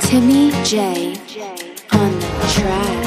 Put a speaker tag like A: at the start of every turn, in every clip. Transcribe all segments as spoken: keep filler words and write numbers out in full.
A: Timmy J on the track.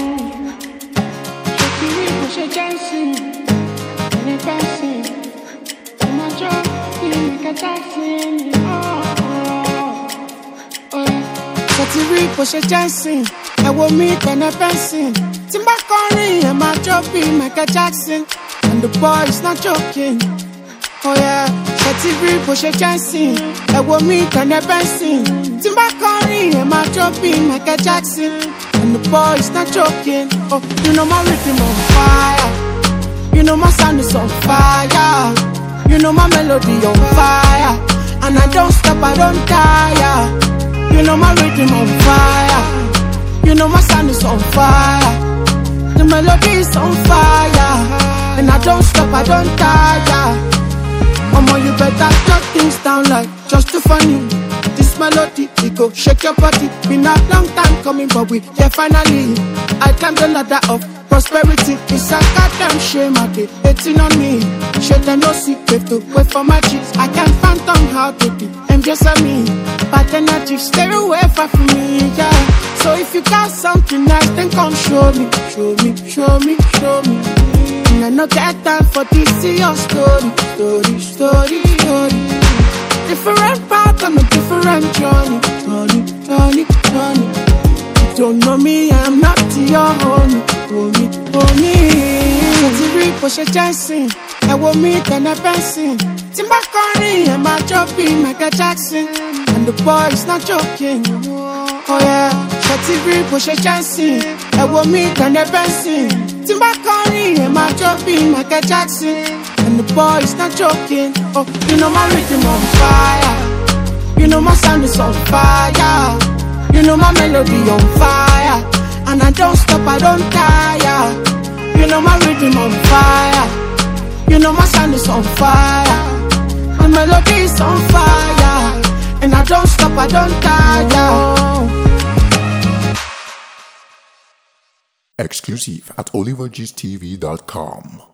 B: Sotiri bó ṣe jẹ́sìn, ẹ wo mi kọ̀nà bẹ́sìn. Tí n bá kọrin, ẹ máa jó bí Michael Jackson. And the boy is not joking. Oh yeah, Sotiri bó ṣe jẹ́sìn, ẹ wo mi kọ̀nà bẹ́sìn. Tí n bá kọrin, ẹ máa jó bí Michael Jackson. And the boy is not joking. Oh, you know my rhythm on fire. You know my sound is on fire. You know my melody on fire. And I don't stop, I don't tire. You know my rhythm on fire. You know my sound is on fire. The melody is on fire. And I don't stop, I don't tire. Mama, you better cut things down like just too funny. This melody, it go shake your body. Been a long time coming, but we here finally. I climbed the ladder of prosperity. It's a goddamn shame I did hating on me. Shit, I no secret to wait for my cheeks. I can't phantom how they be. I'm just a me. But energy, stay away from me, yeah. So if you got something nice, then come show me. Show me, show me, show me. And I no get time for this, see your story. Story, story, story. Different path on a different journey. Journey, journey, journey. You don't know me, I'm not your homie. Homie, homie. Sotiri bó ṣe jẹ́sìn, ẹ wo mi kọ̀nà bẹ́sìn. Tí n bá kọrin, ẹ máa jó bí Michael Jackson. And the boy is not joking. Oh yeah, Sotiri bó ṣe jẹ́sìn, ẹ wo mi kọ̀nà bẹ́sìn. Tí n bá kọrin, ẹ máa jó bí Michael Jackson. And the boy is not joking. Oh, you know my rhythm on fire. You know my sound is on fire. You know my melody on fire. And I don't stop, I don't tire. You know my rhythm on fire. You know my sound is on fire. My melody is on fire. And I don't stop, I don't tire.
C: Exclusive at oliver gist t v dot com.